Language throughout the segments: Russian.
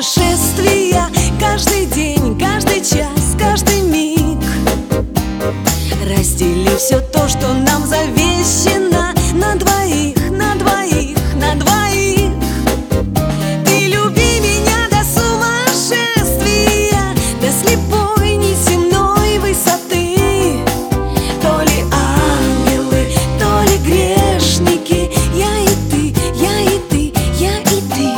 сумасшествия. Каждый день, каждый час, каждый миг раздели все то, что нам завещено, на двоих, на двоих, на двоих. Ты люби меня до сумасшествия, до слепой неземной высоты. То ли ангелы, то ли грешники, я и ты, я и ты, я и ты.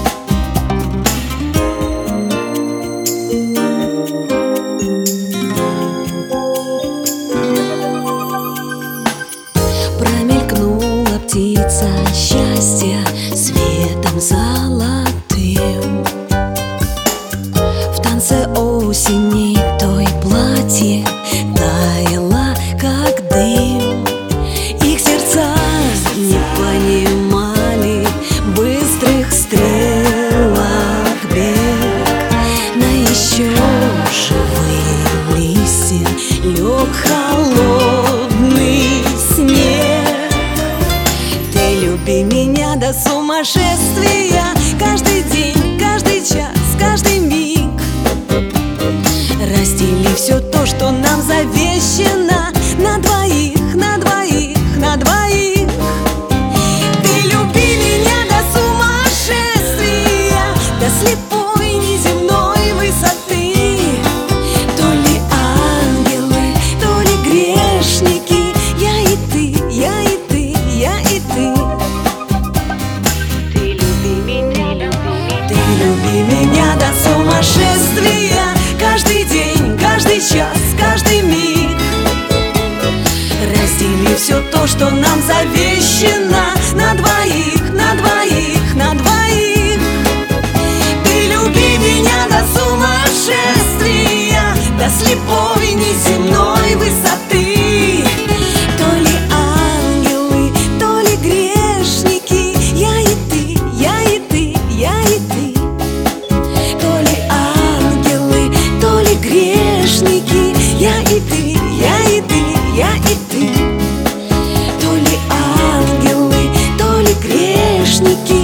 Промелькнула птица счастья светом золотым. В танце осени той платье таяло, как дым. Их сердца не понимали быстрых стрелок бег. На еще живые листья лег холодный снег. Ты люби меня до сумасшествия, каждый день, каждый час, каждый миг раздели все то, что нам завещено, на двоих, на двоих, на двоих. Ты люби меня до сумасшествия, до слепой неземной высоты. То ли ангелы, то ли грешники, я и ты, я и ты, я и ты. Ты люби меня до сумасшествия, каждый день, каждый час, каждый миг раздели все то, что нам завещено, на двоих, на двоих, на двоих. Ты люби меня до сумасшествия, до слепой неземной высоты. То ли ангелы, то ли грешники, я и ты, я и ты, я и ты. То ли ангелы, то ли грешники, я и ты, я и ты, я и ты. То ли ангелы, то ли грешники,